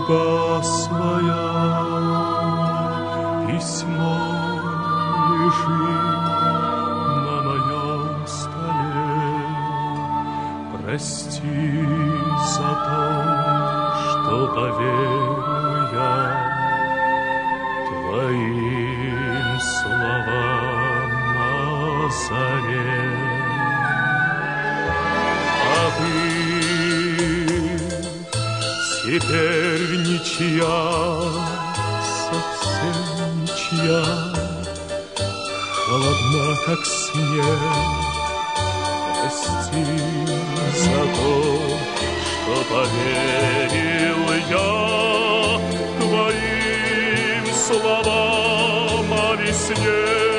судьба своя, письмо лежит на моем столе. Прости за то, что поверил я твоим словам на заре. А ты теперь ничья, совсем ничья, холодна, как снег. Прости за то, что поверил я твоим словам о весне.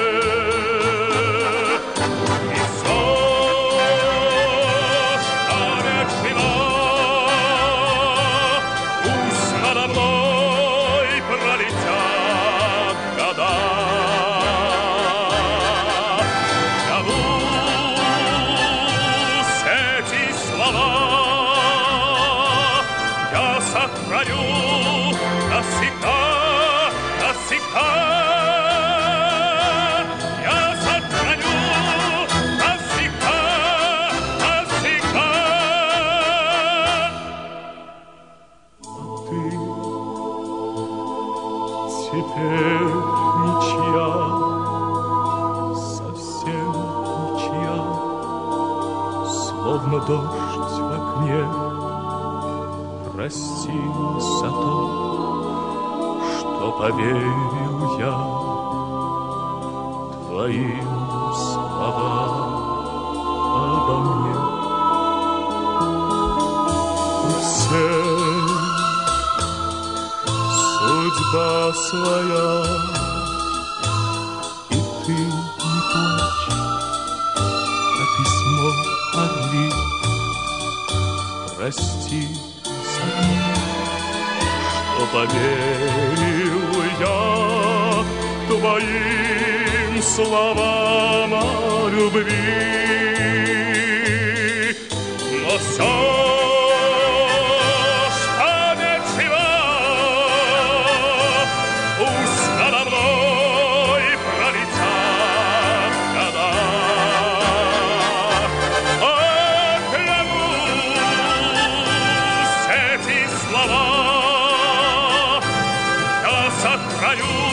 Теперь ничья, совсем ничья, словно дождь в окне. Прости за то, что поверил я твоим словам обо мне. Все судьба своя, и ты не плачь, а письмо орли. Прости за то, что поверил я твоим словам о любви. Но все Краю